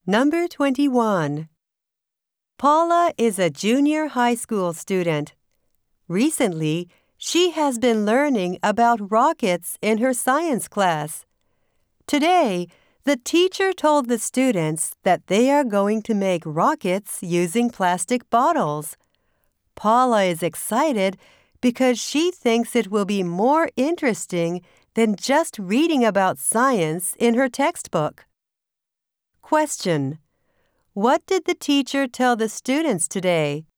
Number 21. Paula is a junior high school student. Recently, she has been learning about rockets in her science class. Today, the teacher told the students that they are going to make rockets using plastic bottles. Paula is excited because she thinks it will be more interesting than just reading about science in her textbook. Question: what did the teacher tell the students today?